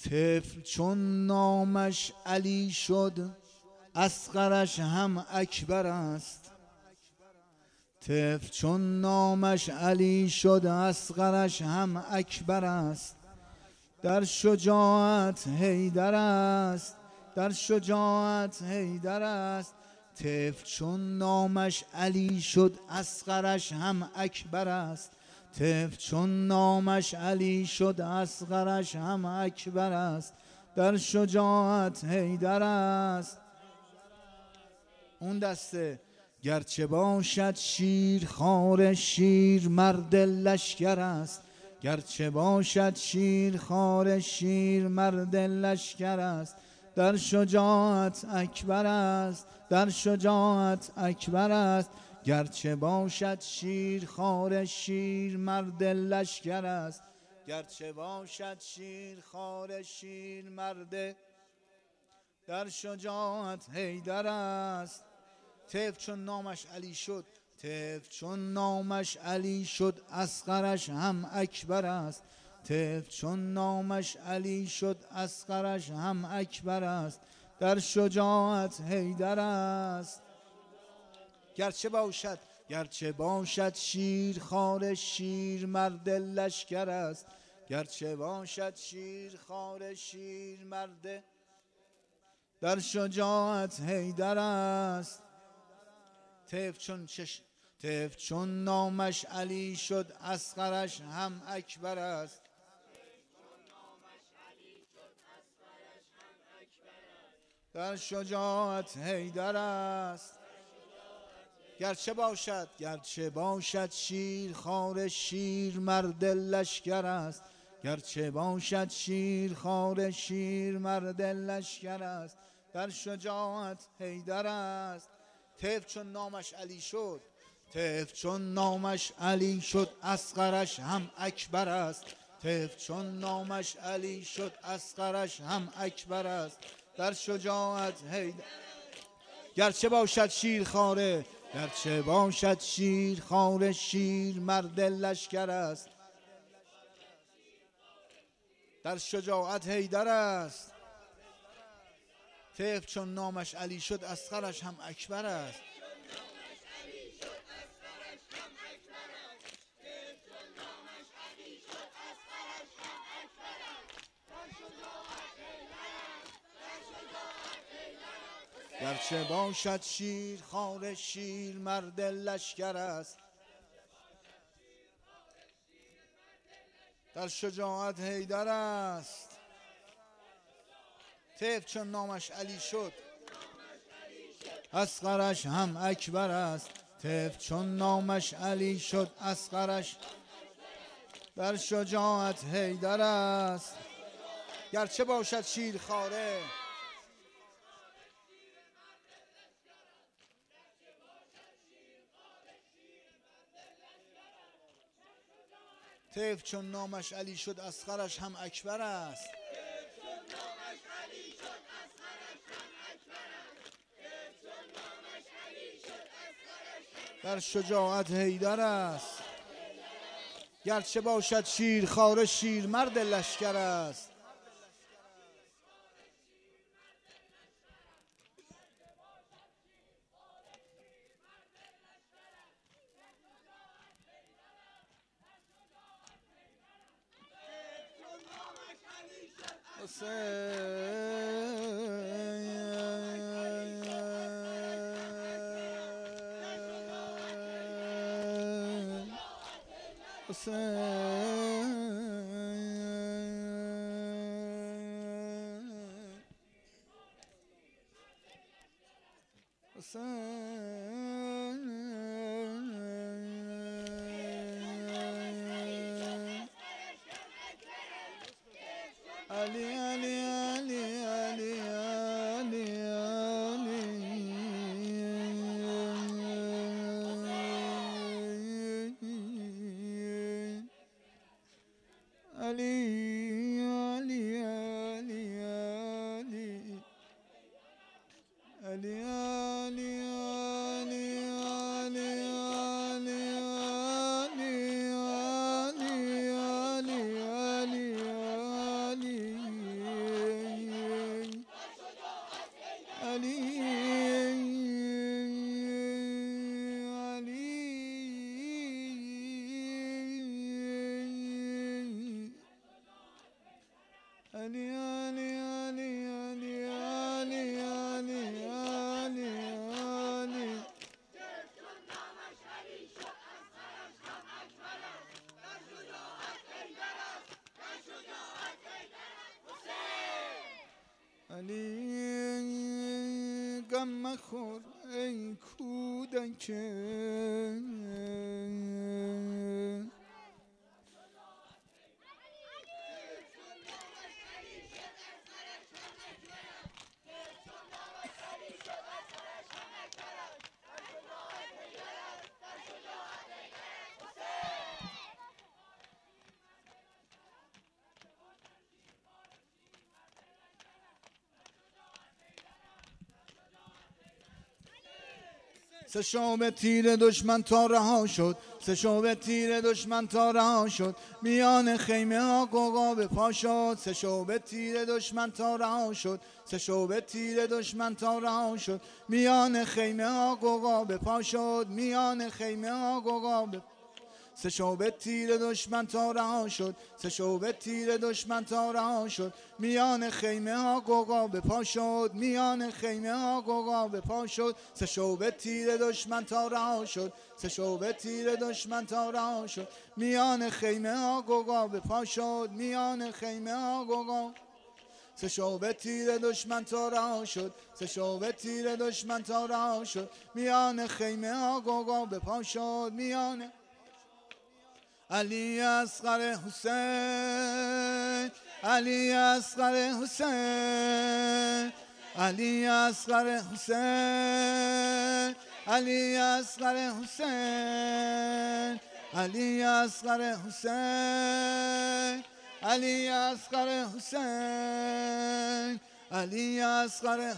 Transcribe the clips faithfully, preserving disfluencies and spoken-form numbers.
طفل چون نامش علی شد اصغرش هم اکبر است. طفل چون نامش علی شد اصغرش هم اکبر است. در شجاعت حیدر است، در شجاعت حیدر است. طفل چون نامش علی شد اصغرش هم اکبر است. طفل چون نامش علی شد اصغرش هم اکبر است. در شجاعت حیدر است. اون دسته گرچه باشد شیر خوار شیر مرد لشکر است. گرچه باشد شیر خوار شیر مرد لشکر است. در شجاعت اکبر است، در شجاعت اکبر است. گرچه باشد شیر خوار شیر مرد لشکر است. گرچه باشد شیر خوار شیر مرد، در شجاعت حیدر است. طفل چون نامش علی شد، طفل چون نامش علی شد اصغرش هم اکبر است. طفل چون نامش علی شد اصغرش هم اکبر است. در شجاعت حیدر است. گرچه باشد گرچه باشد شیر خوار شیر مرد لشکر است. گرچه باشد شیر خوار شیر مرد، در شجاعت حیدر است. طفل چون چش طفل چون نامش علی شد اصغرش هم اکبر است. در شجاعت حیدر است. گرچه باشد گرچه باشد شیر خوار شیر مرد لشکر است. گرچه باشد شیر خوار شیر مرد لشکر است. در شجاعت حیدر است. طفل چون نامش علی شد، طفل چون نامش علی شد اصغرش هم اکبر است. طفل چون نامش علی شد اصغرش هم اکبر است. در شجاعت حیدر. گرچه باشد شیر خواره گرچه باشد شیر خوار شیر مرد لشکر است. در شجاعت حیدر است. طفل چون نامش علی شد اصغرش هم اکبر است. گرچه باشد شیر خوار شیر مرد لشکر است. در شجاعت حیدر است. طفل چون نامش علی شد اصغرش هم اکبر است. طفل چون نامش علی شد اصغرش، در شجاعت حیدر است. گرچه باشد شیر خواره طفل چون نامش علی شد اصغرش هم اکبر است. در شجاعت حیدر است. گرچه باشد شیر خوار شیر مرد لشکر است. علی علی علی علی علی علی علی علی علی علی علی علی علی علی علی علی علی علی علی علی علی غم مخور ای کودک سه شعبه تیر دشمن تا رها شد، سه شعبه تیر دشمن تا رها شد، میان خیمه ها غوغا به پا شد. سه شعبه تیر دشمن تا رها شد، سه شعبه تیر دشمن تا رها شد، میان خیمه ها غوغا به پا شد، میان خیمه ها غوغا به سه شعبه تیر دشمن تا رها شد، سه شعبه تیر دشمن تا رها شد، میان خیمه ها غوغا به پا شد، میان خیمه ها غوغا به پا شد. سه شعبه تیر دشمن تا رها شد، سه شعبه تیر دشمن تا رها شد، میان خیمه ها غوغا به پا شد، میان خیمه ها غوغا سه شعبه تیر دشمن تا رها شد، سه شعبه تیر دشمن تا رها شد، میان خیمه ها غوغا به پا شد، میان علی اصغر حسین، علی اصغر حسین، علی اصغر حسین، علی اصغر حسین، علی اصغر حسین، علی اصغر حسین، علی اصغر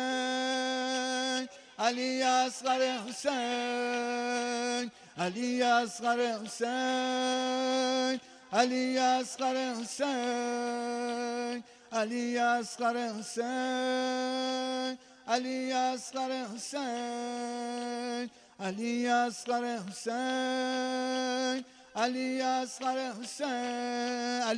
حسین، علی اصغر حسین، علی اصغر حسین، علی اصغر حسین، علی اصغر حسین، علی اصغر حسین، علی اصغر حسین، علی اصغر حسین.